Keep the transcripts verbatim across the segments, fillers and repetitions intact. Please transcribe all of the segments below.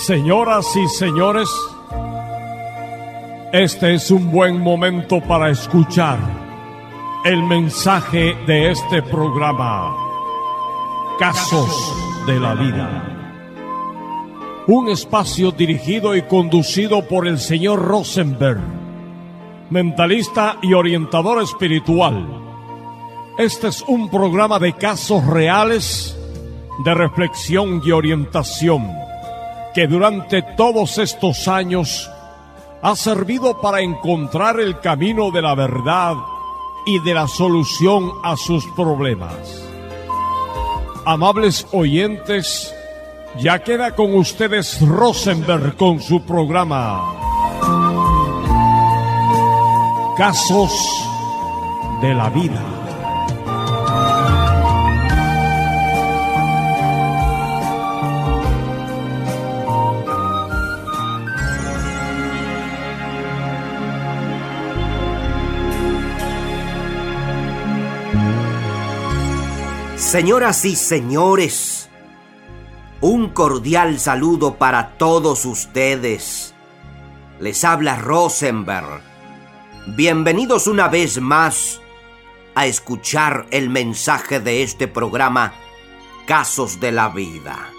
Señoras y señores, este es un buen momento para escuchar el mensaje de este programa, Casos de la Vida. Un espacio dirigido y conducido por el señor Rosenberg, mentalista y orientador espiritual. Este es un programa de casos reales, de reflexión y orientación, que durante todos estos años ha servido para encontrar el camino de la verdad y de la solución a sus problemas. Amables oyentes, ya queda con ustedes Rosenberg con su programa Casos de la Vida. Señoras y señores, un cordial saludo para todos ustedes. Les habla Rosenberg. Bienvenidos una vez más a escuchar el mensaje de este programa, Casos de la Vida.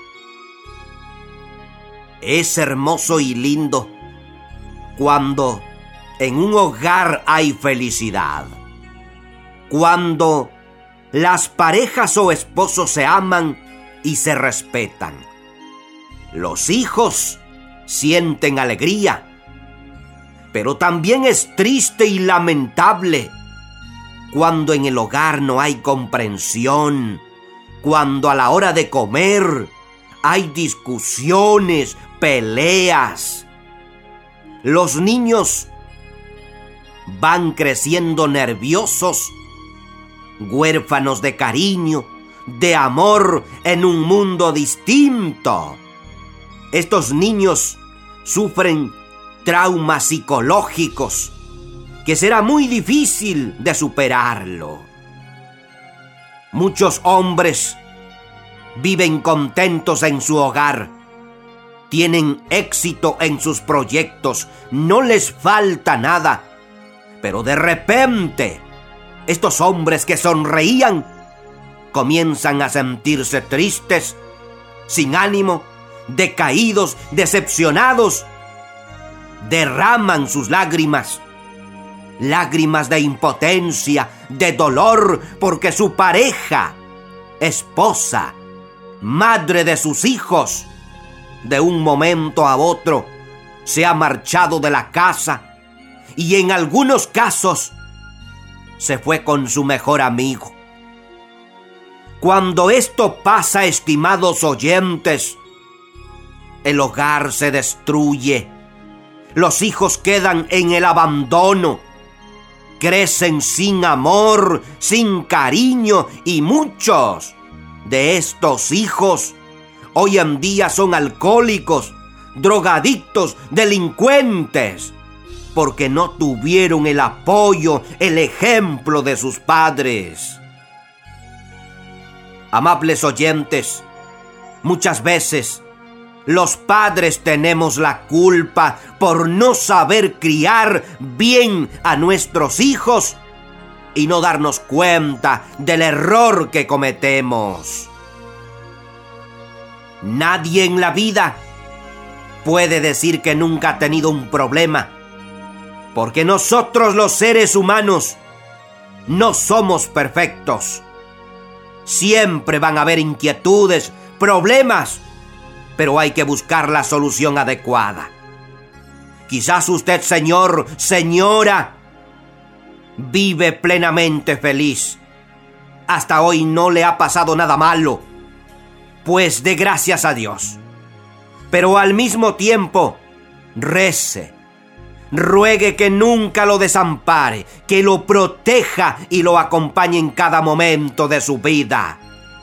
Es hermoso y lindo cuando en un hogar hay felicidad, cuando las parejas o esposos se aman y se respetan. Los hijos sienten alegría, pero también es triste y lamentable cuando en el hogar no hay comprensión, cuando a la hora de comer hay discusiones, peleas. Los niños van creciendo nerviosos, huérfanos de cariño, de amor en un mundo distinto. Estos niños sufren traumas psicológicos que será muy difícil de superarlo. Muchos hombres viven contentos en su hogar, tienen éxito en sus proyectos, no les falta nada, pero de repente estos hombres que sonreían comienzan a sentirse tristes, sin ánimo, decaídos, decepcionados. Derraman sus lágrimas, lágrimas de impotencia, de dolor, porque su pareja, esposa, madre de sus hijos, de un momento a otro se ha marchado de la casa y en algunos casos se fue con su mejor amigo. Cuando esto pasa, estimados oyentes, el hogar se destruye, los hijos quedan en el abandono, crecen sin amor, sin cariño, y muchos de estos hijos hoy en día son alcohólicos, drogadictos, delincuentes, porque no tuvieron el apoyo, el ejemplo de sus padres. Amables oyentes, muchas veces los padres tenemos la culpa por no saber criar bien a nuestros hijos y no darnos cuenta del error que cometemos. Nadie en la vida puede decir que nunca ha tenido un problema, porque nosotros los seres humanos no somos perfectos. Siempre van a haber inquietudes, problemas, pero hay que buscar la solución adecuada. Quizás usted, señor, señora, vive plenamente feliz. Hasta hoy no le ha pasado nada malo, pues de gracias a Dios. Pero al mismo tiempo, rece, ruegue que nunca lo desampare, que lo proteja y lo acompañe en cada momento de su vida.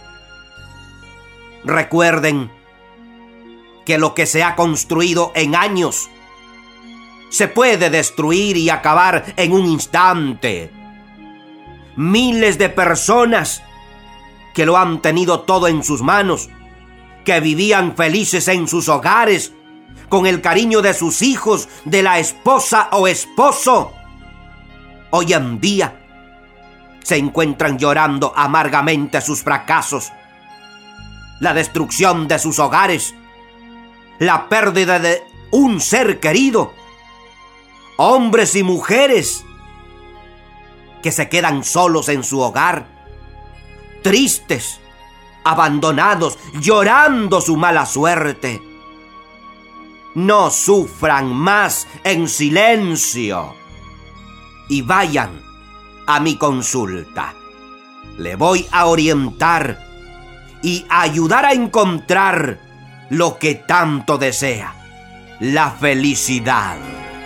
Recuerden que lo que se ha construido en años se puede destruir y acabar en un instante. Miles de personas que lo han tenido todo en sus manos, que vivían felices en sus hogares, con el cariño de sus hijos, de la esposa o esposo, hoy en día se encuentran llorando amargamente sus fracasos, la destrucción de sus hogares, la pérdida de un ser querido. Hombres y mujeres que se quedan solos en su hogar, tristes, abandonados, llorando su mala suerte. No sufran más en silencio y vayan a mi consulta. Le voy a orientar y ayudar a encontrar lo que tanto desea, la felicidad.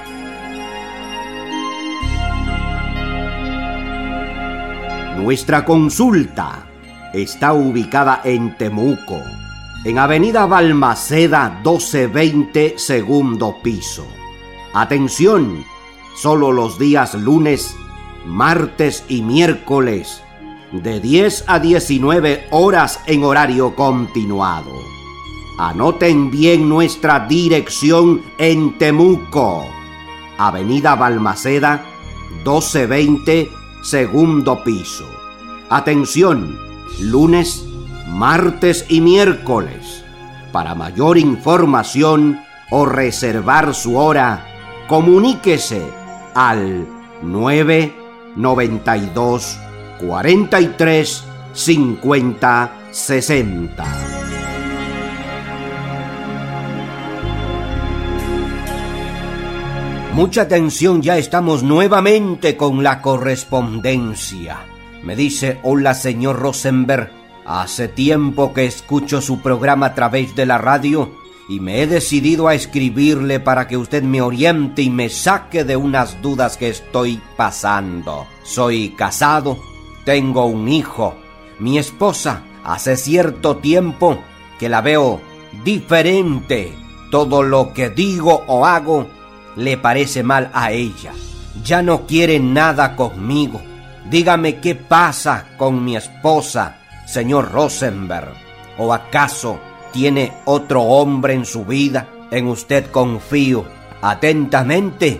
Nuestra consulta está ubicada en Temuco, en Avenida Balmaceda doce veinte, segundo piso. Atención, solo los días lunes, martes y miércoles, de diez a diecinueve horas en horario continuado. Anoten bien nuestra dirección en Temuco, Avenida Balmaceda doce veinte, segundo piso. Atención, lunes, martes y miércoles. Para mayor información o reservar su hora, comuníquese al nueve noventa y dos, cuarenta y tres, cincuenta, sesenta. Mucha atención, ya estamos nuevamente con la correspondencia. Me dice: hola, señor Rosenberg, hace tiempo que escucho su programa a través de la radio y me he decidido a escribirle para que usted me oriente y me saque de unas dudas que estoy pasando. Soy casado, tengo un hijo. Mi esposa, hace cierto tiempo que la veo diferente. Todo lo que digo o hago le parece mal a ella. Ya no quiere nada conmigo. Dígame qué pasa con mi esposa, señor Rosenberg. ¿O acaso tiene otro hombre en su vida? En usted confío. Atentamente,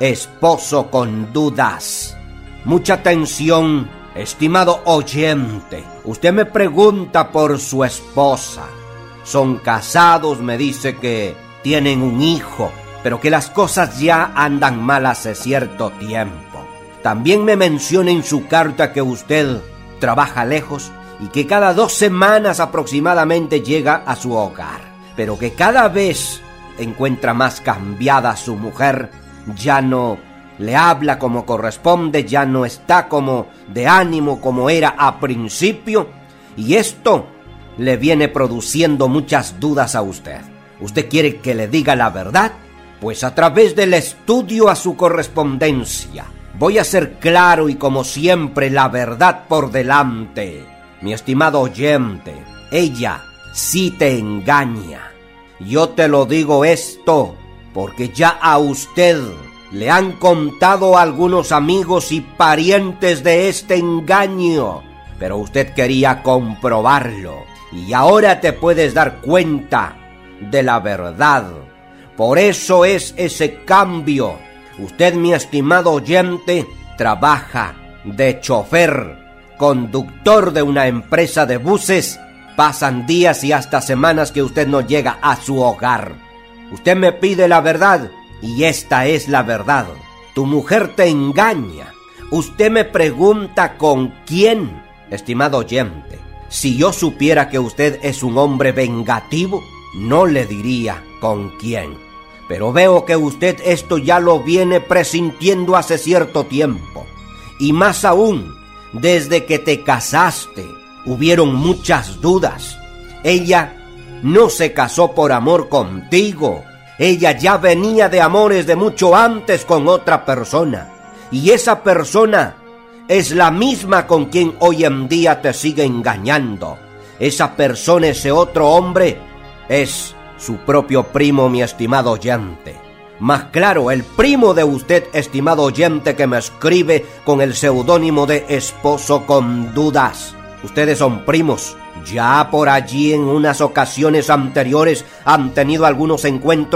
esposo con dudas. Mucha atención, estimado oyente. Usted me pregunta por su esposa. Son casados, me dice que tienen un hijo, pero que las cosas ya andan mal hace cierto tiempo. También me menciona en su carta que usted trabaja lejos y que cada dos semanas aproximadamente llega a su hogar, pero que cada vez encuentra más cambiada a su mujer. Ya no le habla como corresponde, ya no está como de ánimo como era a principio, y esto le viene produciendo muchas dudas a usted. ¿Usted quiere que le diga la verdad? Pues a través del estudio a su correspondencia voy a ser claro y como siempre la verdad por delante. Mi estimado oyente, ella sí te engaña. Yo te lo digo esto porque ya a usted le han contado algunos amigos y parientes de este engaño, pero usted quería comprobarlo y ahora te puedes dar cuenta de la verdad. Por eso es ese cambio. Usted, mi estimado oyente, trabaja de chofer, conductor de una empresa de buses. Pasan días y hasta semanas que usted no llega a su hogar. Usted me pide la verdad y esta es la verdad. Tu mujer te engaña. Usted me pregunta con quién, estimado oyente. Si yo supiera que usted es un hombre vengativo, no le diría con quién. Pero veo que usted esto ya lo viene presintiendo hace cierto tiempo. Y más aún, desde que te casaste, hubieron muchas dudas. Ella no se casó por amor contigo. Ella ya venía de amores de mucho antes con otra persona. Y esa persona es la misma con quien hoy en día te sigue engañando. Esa persona, ese otro hombre, es su propio primo, mi estimado oyente. Más claro, el primo de usted, estimado oyente, que me escribe con el seudónimo de Esposo con Dudas. Ustedes son primos. Ya por allí en unas ocasiones anteriores han tenido algunos encuentros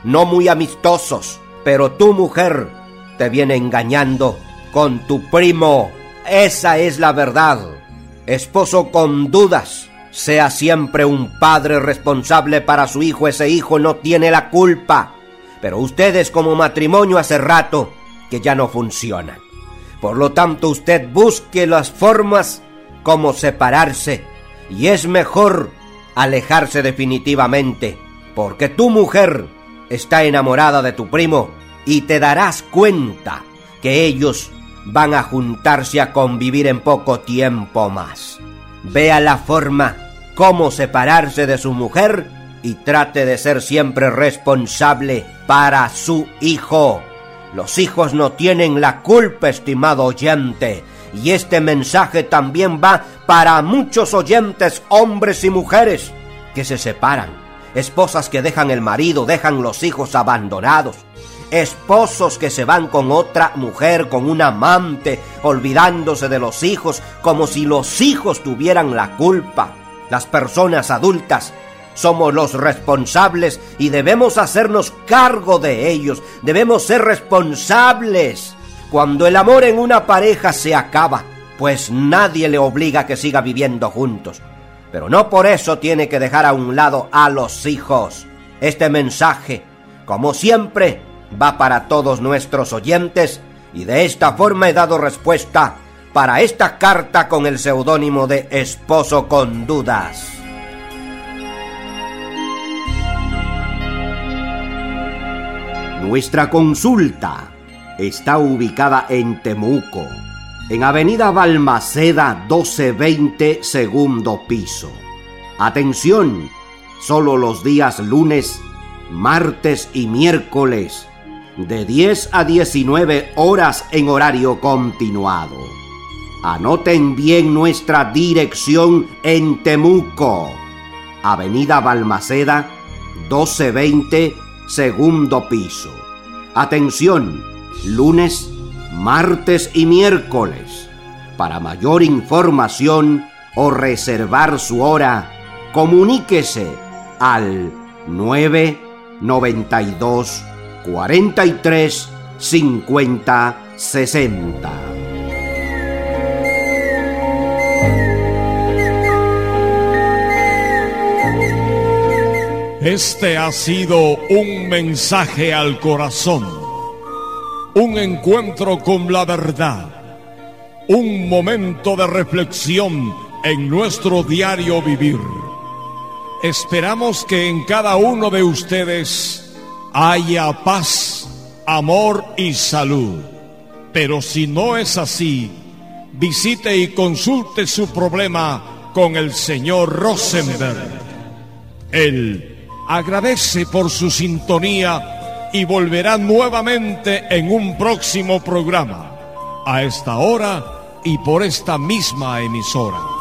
no muy amistosos, pero tu mujer te viene engañando con tu primo. Esa es la verdad. Esposo con dudas, sea siempre un padre responsable para su hijo. Ese hijo no tiene la culpa, pero ustedes como matrimonio hace rato que ya no funcionan. Por lo tanto, usted busque las formas como separarse, y es mejor alejarse definitivamente, porque tu mujer está enamorada de tu primo y te darás cuenta que ellos van a juntarse a convivir en poco tiempo más. Vea la forma cómo separarse de su mujer y trate de ser siempre responsable para su hijo. Los hijos no tienen la culpa, estimado oyente, y este mensaje también va para muchos oyentes, hombres y mujeres, que se separan, esposas que dejan el marido, dejan los hijos abandonados, esposos que se van con otra mujer, con un amante, olvidándose de los hijos, como si los hijos tuvieran la culpa. Las personas adultas somos los responsables y debemos hacernos cargo de ellos. Debemos ser responsables. Cuando el amor en una pareja se acaba, pues nadie le obliga a que siga viviendo juntos. Pero no por eso tiene que dejar a un lado a los hijos. Este mensaje, como siempre, va para todos nuestros oyentes, y de esta forma he dado respuesta para esta carta con el seudónimo de Esposo con Dudas. Nuestra consulta está ubicada en Temuco, en Avenida Balmaceda doce veinte, segundo piso. Atención, solo los días lunes, martes y miércoles, de diez a diecinueve horas en horario continuado. Anoten bien nuestra dirección en Temuco, Avenida Balmaceda doce veinte, segundo piso. Atención, lunes, martes y miércoles. Para mayor información o reservar su hora, comuníquese al nueve noventa y dos, cuarenta y tres, cincuenta, sesenta. Este ha sido un mensaje al corazón, un encuentro con la verdad, un momento de reflexión en nuestro diario vivir. Esperamos que en cada uno de ustedes haya paz, amor y salud. Pero si no es así, visite y consulte su problema con el señor Rosenberg. Él agradece por su sintonía y volverá nuevamente en un próximo programa, a esta hora y por esta misma emisora.